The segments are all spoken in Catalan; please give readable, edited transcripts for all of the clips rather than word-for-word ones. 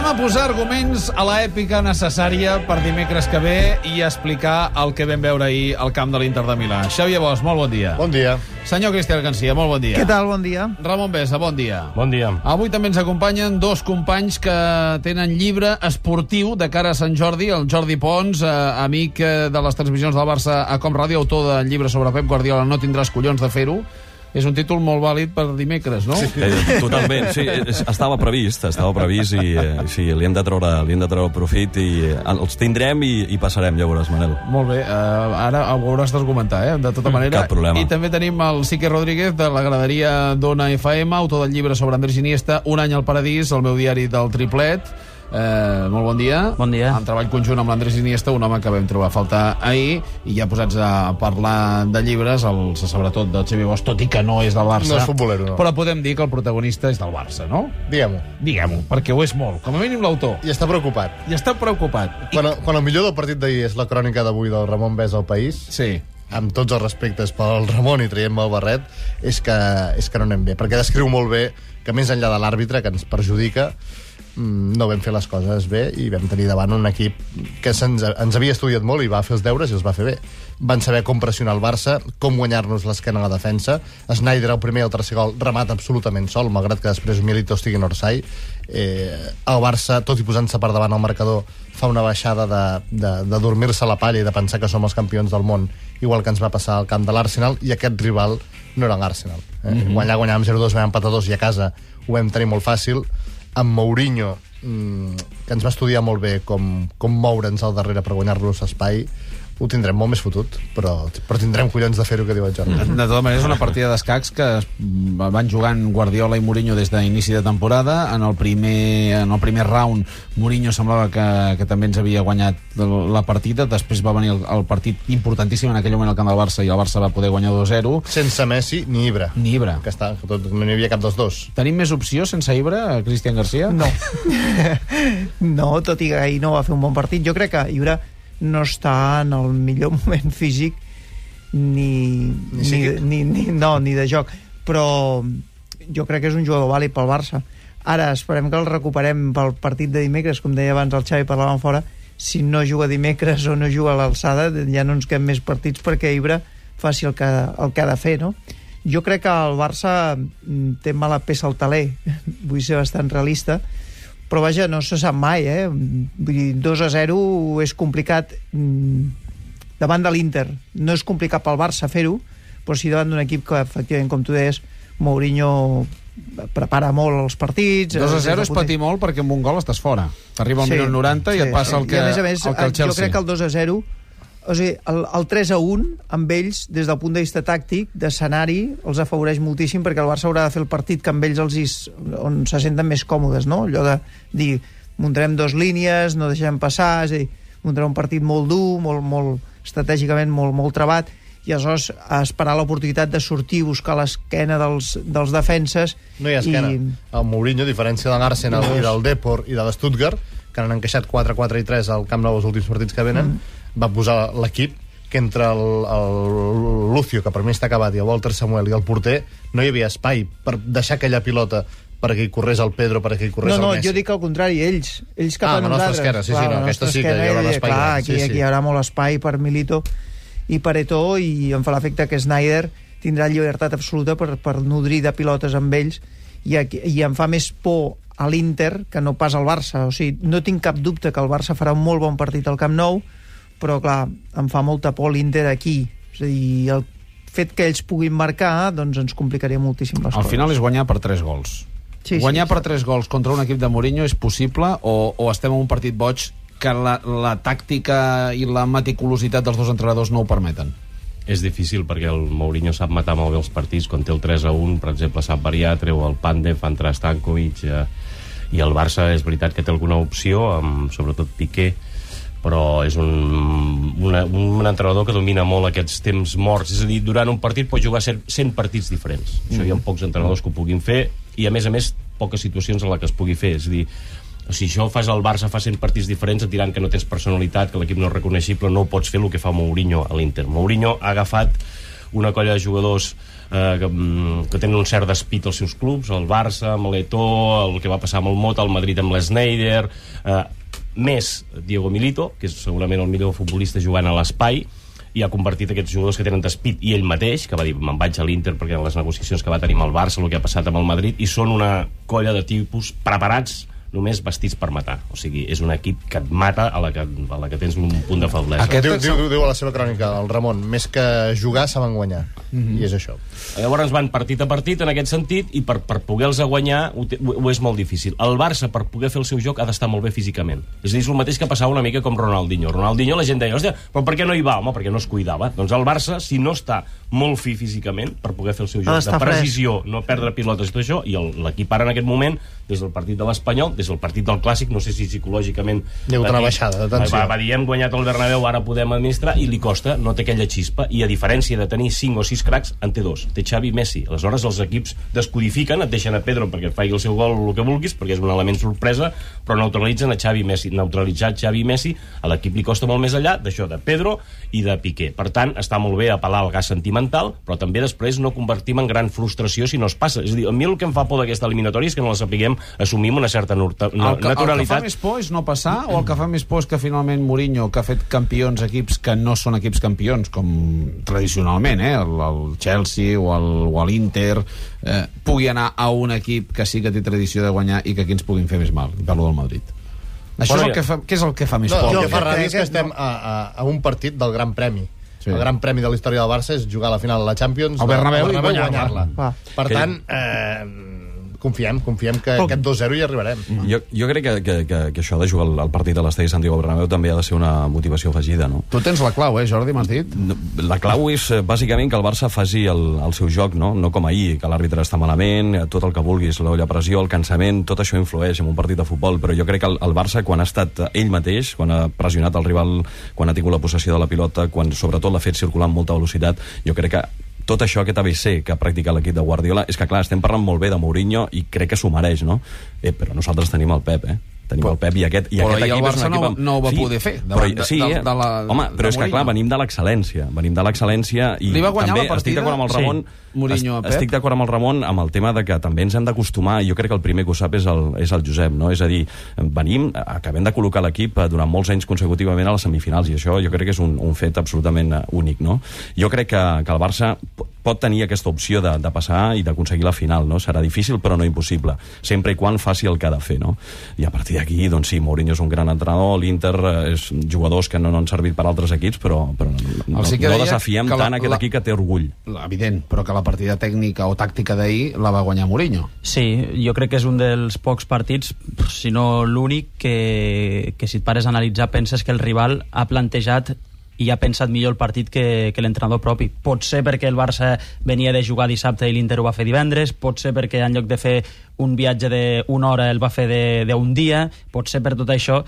a posar arguments a l'èpica necessària per dimecres que ve i explicar el que vam veure ahir al camp de l'Inter de Milà. Xavier Bosch, molt bon dia. Bon dia. Senyor Cristian Garcia, molt bon dia. Què tal, bon dia? Ramon Besa, bon dia. Bon dia. Avui també ens acompanyen dos companys que tenen llibre esportiu de cara a Sant Jordi. El Jordi Pons, amic de les transmissions del Barça a Com Ràdio, autor del llibre sobre Pep Guardiola, No tindràs collons de fer-ho. És un títol molt vàlid per dimecres, no? Sí, totalment, sí, estava previst i sí, li hem de treure profit i els tindrem i passarem, ja veuràs, Manel. Molt bé, ara ho hauràs d'argumentar, de tota manera. Cap problema. I també tenim el Sique Rodríguez de la graderia d'Ona FM, autor del llibre sobre Andrés Iniesta, Un any al paradís, el meu diari del triplet. Molt bon dia. Bon dia. En treball conjunt amb l'Andrés Iniesta, un home que vam trobar a faltar ahir, i ja posats a parlar de llibres, sobretot del Xavier Bosch, tot i que no és del Barça. No és futbolero, no. Però podem dir que el protagonista és del Barça, no? Diguem-ho. Diguem-ho, perquè ho és molt. Com a mínim l'autor. I està preocupat. I està preocupat. Quan el millor del partit d'ahir és la crònica d'avui del Ramon Besa al País, Sí. amb tots els respectes pel Ramon i traient-me el barret, és que no anem bé, perquè descriu molt bé que més enllà de l'àrbitre, que ens perjudica, no vam fer les coses bé i vam tenir davant un equip que ens havia estudiat molt i va fer els deures i els va fer bé. Van saber com pressionar el Barça, com guanyar-nos l'esquena a la defensa. Snyder, el primer i el tercer gol, remata absolutament sol, malgrat que després Milito estigui en orsai. El Barça, tot i posant-se per davant el marcador, fa una baixada de dormir-se a la palla i de pensar que som els campions del món, igual que ens va passar al camp de l'Arsenal, i aquest rival no era l'Arsenal. Guanyàvem 0-2, vam empatar 2 i a casa ho vam tenir molt fàcil. Amb Mourinho, que ens va estudiar molt bé com moure'ns al darrere per guanyar-nos espai, ho tindrem molt més fotut, però tindrem collons de fer-ho, que diu el Jordi. De tota manera, és una partida d'escacs que van jugant Guardiola i Mourinho des d'inici de temporada. En el primer round, Mourinho semblava que també ens havia guanyat la partida. Després va venir el partit importantíssim en aquell moment al camp del Barça, i el Barça va poder guanyar 2-0. Sense Messi ni Ibra. Ni Ibra. Que no hi havia cap dels dos. Tenim més opció sense Ibra, Cristian Garcia? No. No, tot i que ahir no va fer un bon partit. Jo crec que Ibra no està en el millor moment físic ni de joc, però jo crec que és un jugador vàlid pel Barça. Ara esperem que el recuperem pel partit de dimecres, com deia abans el Xavi, parlàvem fora. Si no juga dimecres o no juga a l'alçada, ja no ens queden més partits perquè Ibra faci el que ha de fer, no? Jo crec que el Barça té mala peça al taler, vull ser bastant realista, però vaja, no se sap mai, Vull dir, 2-0 és complicat davant de l'Inter. No és complicat pel Barça fer-ho, però sí davant d'un equip que, efectivament, com tu deies, Mourinho prepara molt els partits. 2-0 és patir molt perquè amb un gol estàs fora. T'arriba al minut 90 i et passa el que a més, el Chelsea. Jo crec que el 2-0, o sigui, el 3-1 amb ells, des del punt de vista tàctic, d'escenari, els afavoreix moltíssim, perquè el Barça haurà de fer el partit que amb ells on se senten més còmodes, no? Allò de dir, muntarem 2 línies, no deixem passar, és a dir, muntarem un partit molt dur, molt estratègicament molt trebat, i aleshores esperar l'oportunitat de sortir, buscar l'esquena dels defenses. No hi ha esquena. El Mourinho, a diferència de l'Arsenal i del Depor i de l'Stuttgart, que han encaixat 4-4 i 3 al Camp Nou els últims partits que venen, va posar l'equip que entre el Lucio, que per mi està acabat, i el Walter Samuel i el porter, no hi havia espai per deixar aquella pilota perquè hi corrés el Pedro, perquè hi corrés el Messi. No, jo dic al contrari, ells cap a la nostra esquerra, sí, aquesta sí que hi haurà l'espai. Clar, aquí hi haurà molt espai per Milito i per Eto'o, i em fa l'efecte que Snyder tindrà llibertat absoluta per nodrir de pilotes amb ells, i em fa més por a l'Inter que no pas al Barça. O sigui, no tinc cap dubte que el Barça farà un molt bon partit al Camp Nou, però clar, em fa molta por l'Inter aquí. És a dir, el fet que ells puguin marcar, doncs ens complicaria moltíssim les coses. Al final és guanyar per 3 gols. Guanyar per 3 gols contra un equip de Mourinho és possible, o estem en un partit boig que la tàctica i la meticulositat dels dos entrenadors no ho permeten? És difícil perquè el Mourinho sap matar molt bé els partits. Quan té el 3-1, per exemple, sap variar, treu el Pandev, fa entrar Stankovic, i el Barça és veritat que té alguna opció, amb sobretot Piqué, però és un entrenador que domina molt aquests temps morts. És a dir, durant un partit pot jugar 100 partits diferents. Això hi ha pocs entrenadors que ho puguin fer, i a més, poques situacions en les que es pugui fer. És a dir, si això ho fas al Barça, fa 100 partits diferents, et diran que no tens personalitat, que l'equip no és reconeixible, no ho pots fer el que fa Mourinho a l'Inter. Mourinho ha agafat una colla de jugadors que tenen un cert despit als seus clubs, el Barça, amb l'Eto'o, el que va passar amb el Mota, el Madrid amb l'Sneijder, més Diego Milito, que és segurament el millor futbolista jugant a l'espai, i ha convertit aquests jugadors que tenen despit, i ell mateix, que va dir, me'n vaig a l'Inter perquè en les negociacions que va tenir amb el Barça, el que ha passat amb el Madrid, i són una colla de tipus preparats només vestits per matar. O sigui, és un equip que et mata a la que tens un punt de feblesa. Diu a la seva crònica, el Ramon, més que jugar saben guanyar. I és això. Llavors van partit a partit en aquest sentit, i per poder-los guanyar ho és molt difícil. El Barça, per poder fer el seu joc, ha d'estar molt bé físicament. És a dir, és el mateix que passava una mica com Ronaldinho. Ronaldinho, la gent deia, hòstia, però per què no hi va? Home, perquè no es cuidava. Doncs el Barça, si no està molt fi físicament, per poder fer el seu joc de precisió, no perdre pilotes i tot això, i l'equip ara en aquest moment, des del partit de l'Espanyol, des del partit del Clàssic, no sé si psicològicament hi ha hagut una baixada d'atenció. Va dir, hem guanyat el Bernabéu, ara podem administrar, i li costa, no té aquella xispa, i a diferència de tenir 5 o 6 cracs, en té 2, té Xavi i Messi. Aleshores els equips descodifiquen, et deixen a Pedro perquè et faci el seu gol el que vulguis, perquè és un element sorpresa, però neutralitzen a Xavi i Messi. Neutralitzar Xavi i Messi a l'equip li costa molt més allà d'això, de Pedro i de Piqué. Per tant, està molt bé apel·lar al gas sentimental, però també després no convertim en gran frustració si no es passa. És a dir, a mi el que em fa por d'aquesta eliminatòria és que no la sapiguem assumir amb una certa naturalitat. El que fa més por és no passar, o el que fa més por és que finalment Mourinho, que ha fet campions equips que no són equips campions, com tradicionalment, el Chelsea o l'Inter, pugui anar a un equip que sí que té tradició de guanyar i que aquí ens puguin fer més mal. Parlo del Madrid. Això és el que fa, què és el que fa més por? El que fa ràbia és que estem a un partit del Gran Premi. Sí. El gran premi de la història del Barça és jugar a la final de la Champions al Bernabéu i guanyar-la. Per tant, confiem que aquest 2-0 hi arribarem. Jo crec que això de jugar al partit a l'estadi Santiago Bernabéu també ha de ser una motivació afegida, no? Tu tens la clau, Jordi, m'has dit? La clau és bàsicament que el Barça faci el seu joc, no com ahir, que l'àrbitre està malament, tot el que vulguis, la pressió, el cansament, tot això influeix en un partit de futbol, però jo crec que el Barça, quan ha estat ell mateix, quan ha pressionat el rival, quan ha tingut la possessió de la pilota, quan sobretot l'ha fet circular amb molta velocitat, jo crec que tot això, aquest ABC que ha practicat l'equip de Guardiola, és que, clar, estem parlant molt bé de Mourinho i crec que s'ho mereix, no? Però nosaltres tenim el Pep, tenim el Pep i aquest equip el Barça no ho va poder fer home, però és que clar, venim de l'excel·lència i també estic d'acord amb el Ramon estic d'acord amb el Ramon amb el tema de que també ens hem d'acostumar, i jo crec que el primer que ho sap és el Josep, no? És a dir, acabem de col·locar l'equip durant molts anys consecutivament a les semifinals, i això jo crec que és un fet absolutament únic, no? Jo crec que el Barça pot tenir aquesta opció de passar i d'aconseguir la final, no? Serà difícil però no impossible, sempre i quan faci el que ha de fer, no? I a partir d'aquí, doncs sí, Mourinho és un gran entrenador, l'Inter és jugadors que no han servit per altres equips, però no desafiem tant aquest equip que té orgull. Evident, però que la partida tècnica o tàctica d'ahir la va guanyar Mourinho. Sí, jo crec que és un dels pocs partits, si no l'únic, que si et pares a analitzar penses que el rival ha plantejat i ha pensat millor el partit que l'entrenador propi. Pot ser perquè el Barça venia de jugar dissabte i l'Inter ho va fer divendres, pot ser perquè en lloc de fer un viatge d'una hora el va fer d'un dia, pot ser per tot això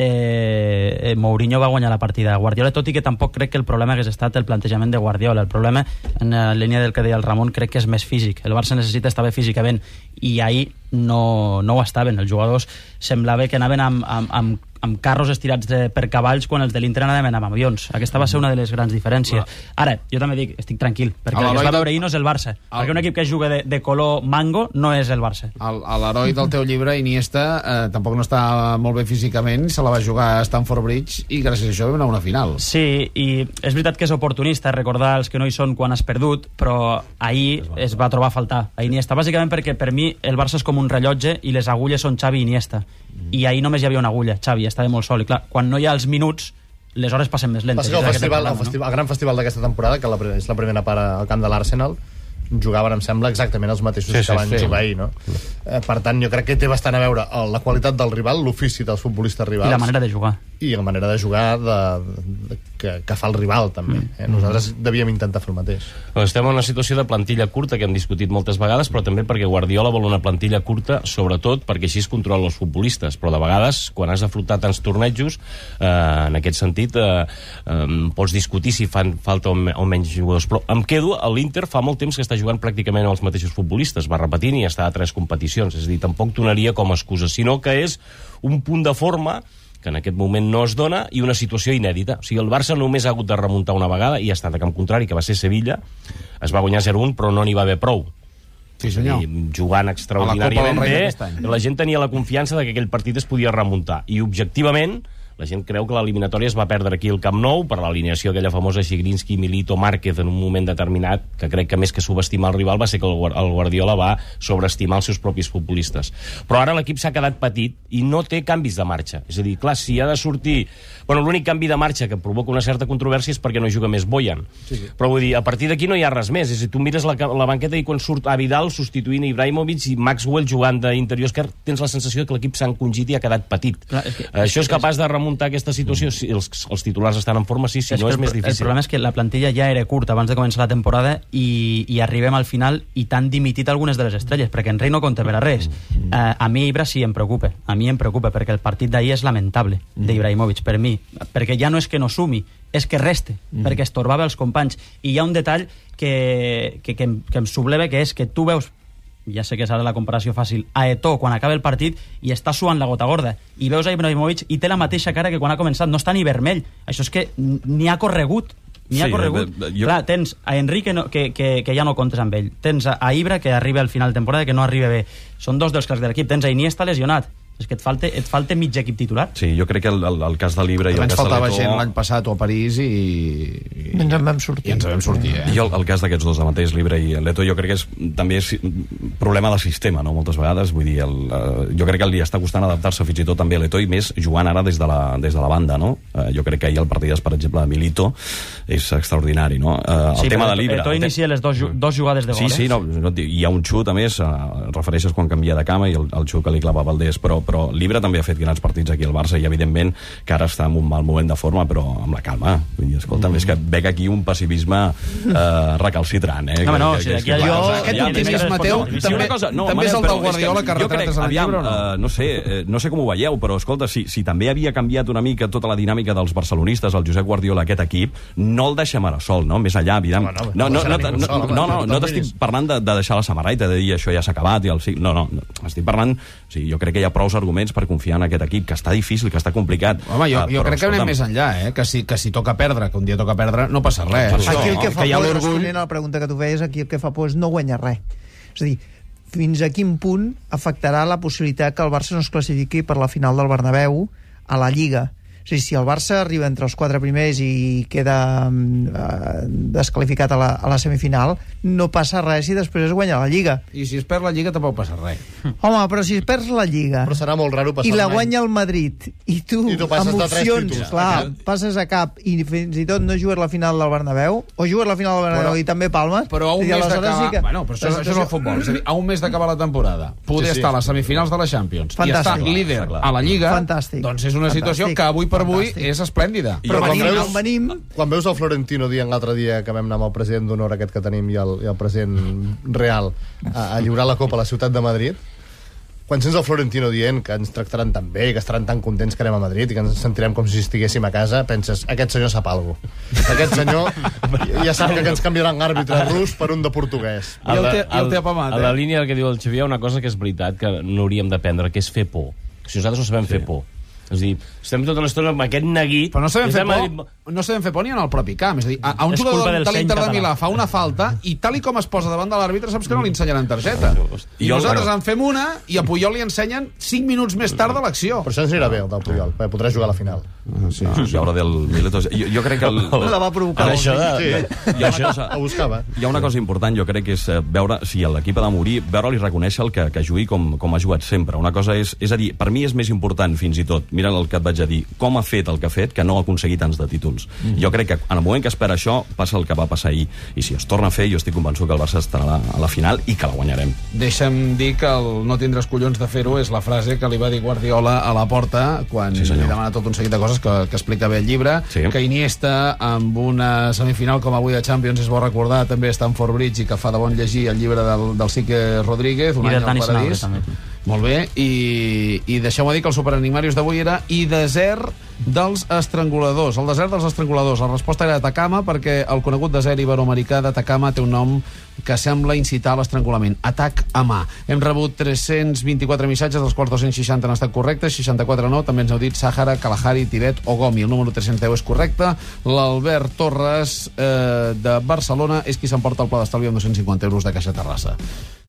Mourinho va guanyar la partida a Guardiola, tot i que tampoc crec que el problema hagués estat el plantejament de Guardiola. El problema, en la línia del que deia el Ramon, crec que és més físic. El Barça necessita estar bé físicament i ahir no ho estaven. Els jugadors semblava que anaven amb carros estirats per cavalls quan els de l'Inter anaven amb avions. Aquesta va ser una de les grans diferències. Ara, jo també dic, estic tranquil, perquè el que es va veure ahir no és el Barça, perquè un equip que juga de color mango no és el Barça. L'heroi del teu llibre, Iniesta, tampoc no està molt bé físicament, se la va jugar a Stamford Bridge i gràcies a això vam anar a una final. Sí, i és veritat que és oportunista recordar els que no hi són quan has perdut, però ahir es va trobar a faltar a Iniesta, bàsicament perquè per mi el Barça és com un rellotge i les agulles són Xavi i Iniesta, i ahir només hi havia una agulla, Xavi estava molt sol, i clar, quan no hi ha els minuts les hores passen més lentes. El gran festival d'aquesta temporada, que és la primera part al camp de l'Arsenal, jugaven, em sembla, exactament els mateixos que van jugar ahir, no? Per tant, jo crec que té bastant a veure la qualitat del rival, l'ofici dels futbolistes rivals. I la manera de jugar. I la manera de jugar que fa el rival, també. Nosaltres devíem intentar fer el mateix. Estem en una situació de plantilla curta, que hem discutit moltes vegades, però també perquè Guardiola vol una plantilla curta, sobretot perquè així es controla els futbolistes. Però de vegades, quan has d'afrontar tants tornejos, en aquest sentit, pots discutir si fan falta o menys jugadors. Però em quedo, a l'Inter fa molt temps que està jugant pràcticament amb els mateixos futbolistes, va repetint i està a 3 competicions. És a dir, tampoc donaria com a excusa, sinó que és un punt de forma que en aquest moment no es dona, i una situació inèdita. O sigui, el Barça només ha hagut de remuntar una vegada i ha estat a camp contrari, que va ser Sevilla. Es va guanyar 0-1, però no n'hi va haver prou. Sí, senyor. I jugant extraordinàriament bé, la gent tenia la confiança de que aquell partit es podia remuntar. I objectivament, la gent creu que l'eliminatòria es va perdre aquí al Camp Nou per l'alineació aquella famosa Zigrinski, Milito, Márquez en un moment determinat, que crec que més que subestimar el rival va ser que el Guardiola va sobreestimar els seus propis futbolistes. Però ara l'equip s'ha quedat petit i no té canvis de marxa. És a dir, clar, si ha de sortir... Bueno, l'únic canvi de marxa que provoca una certa controvèrsia és perquè no juga més Bojan. Sí. Però vull dir, a partir d'aquí no hi ha res més. És a dir, tu mires la banqueta i quan surt Vidal substituint Ibrahimovic i Maxwell jugant d'interior esquerre, tens la sensació que l'equip s'ha encongit i ha quedat petit. Clar, això és capaç de remuntar aquesta situació? Si els titulars estan en forma, sí, si no és més difícil. El problema és que la plantilla ja era curta abans de començar la temporada i arribem al final i t'han dimitit algunes de les estrelles, perquè Enric no compta per a res. A mi Ibra sí em preocupa. A mi em preocupa perquè el partit d'ahir és lamentable d'Ibrahimovic, per mi, perquè ja no és que no sumi, és que reste, perquè estorbava els companys. I hi ha un detall que em subleva, que és que tu veus, ja sé que serà la comparació fàcil, a Eto'o quan acaba el partit i està suant la gota gorda, i veus a Ibrahimovic i té la mateixa cara que quan ha començat, no està ni vermell. Això és que ni ha corregut. Clar, tens a Enric que ja no comptes amb ell, tens a Ibra que arriba al final de temporada que no arriba bé, són dos dels cracs de l'equip, tens a Iniesta lesionat, és que et falta mig equip titular. Sí, jo crec que el cas de l'Ibra i el cas de l'Eto'o... Ens faltava gent l'any passat o a París i ens en vam sortir. I el cas d'aquests dos, el mateix l'Ibra i l'Eto'o, jo crec que també és problema de sistema, no? Moltes vegades, vull dir, jo crec que li està costant adaptar-se fins i tot també a l'Eto'o, i més jugant ara des de la banda, no? Jo crec que ahir el partit, per exemple, de Milito és extraordinari, no? El tema de l'Ibra... Eto'o inicia les dos jugades de gol. Sí, hi ha un xut, a més, refereixes quan canvia de cama i el xut que li clava Valdés, però l'Ibra també ha fet grans partits aquí al Barça i evidentment que ara està en un mal moment de forma, però amb la calma. Vull dir, escolta'm, és que veig aquí un pessivisme recalcitrant, eh? Aquest optimisme teu també és el del Guardiola que retrates en el llibre, o no? No sé com ho veieu, però escolta, si també havia canviat una mica tota la dinàmica dels barcelonistes, el Josep Guardiola, aquest equip, no el deixem ara sol, no? Més allà, evident. No t'estic parlant de deixar la samarreta, de dir això ja s'ha acabat, no, estic parlant, jo crec que hi ha prou arguments per confiar en aquest equip, que està difícil, que està complicat. Home, jo crec que anem més enllà, que si toca perdre, que un dia toca perdre, no passa res. Aquí el que fa por, responent a la pregunta que tu feies, aquí el que fa por és no guanyar res. És a dir, fins a quin punt afectarà la possibilitat que el Barça no es classifiqui per la final del Bernabéu a la Lliga? És a dir, si el Barça arriba entre els 4 primers i queda desqualificat a la semifinal, no passa res si després es guanya la Lliga. I si es perd la Lliga tampoc passa res. Home, però si es perds la Lliga però serà molt raro passar i la guanya el Madrid i tu amb opcions, clar, passes a cap i fins i tot no jugues la final del Bernabéu o jugues la final del Bernabéu i també palmes, però a un mes d'acabar bueno, però això és el futbol, és a dir, a un mes d'acabar la temporada poder estar a les semifinals de la Champions i estar líder a la Lliga, doncs és una situació que avui per avui és esplèndida. Però quan veus el Florentino dient l'altre dia que vam anar amb el president d'honor aquest que tenim i el president real a lliurar la Copa a la ciutat de Madrid, quan sents el Florentino dient que ens tractaran tan bé, que estaran tan contents que anem a Madrid i que ens sentirem com si estiguéssim a casa, penses, aquest senyor sap alguna cosa. Aquest senyor ja sap que ens canviaran àrbitre rus per un de portuguès. I el té apamat. A la línia del que diu el Xavier, una cosa que és veritat que no hauríem d'aprendre, que és fer por. Si nosaltres no sabem fer por. És a dir, estem tota l'estona amb aquest neguit... Però no sabem fer por ni en el propi camp. És a dir, a un jugador de l'Inter de Milà fa una falta i tal i com es posa davant de l'àrbitre saps que no li ensenyaran targeta. I nosaltres en fem una i a Puyol li ensenyen 5 minuts més tard de l'acció. Però això ens anirà bé, el del Puyol, perquè podrà jugar a la final. Sí, hi haurà del Mileto. Jo crec que... La va provocar. Ho buscava. Hi ha una cosa important, jo crec que és veure si l'equip ha de morir, veure-li reconèixer el que jugui com ha jugat sempre. Una cosa és a dir, per mi és més important fins i tot, mira el que et vaig a dir, com ha fet el que ha fet, que no ha aconseguit tants de títols. Jo crec que en el moment que espera això, passa el que va passar ahir. I si es torna a fer, jo estic convençut que el Barça estarà a la final i que la guanyarem. Deixa'm dir que el no tindràs collons de fer-ho és la frase que li va dir Guardiola a la porta quan li demana tot un seguit de coses que explica bé el llibre, que Iniesta amb una semifinal com avui de Champions, és bo recordar, també està en Fort Bridge i que fa de bon llegir el llibre del Sique Rodríguez, Un any al paradís. Molt bé, i deixeu-me dir que el Superanimarius d'avui era I desert dels estranguladors. El desert dels estranguladors. La resposta era Atacama, perquè el conegut desert iberoamericà d'Atacama té un nom que sembla incitar a l'estrangulament. Atac a mà. Hem rebut 324 missatges, dels quals 260 han estat correctes, 64 no. També ens heu dit Sàhara, Kalahari, Tibet o Gomi. El número 310 és correcte. L'Albert Torres, de Barcelona, és qui s'emporta el pla d'estalvi amb 250 euros de Caixa Terrassa.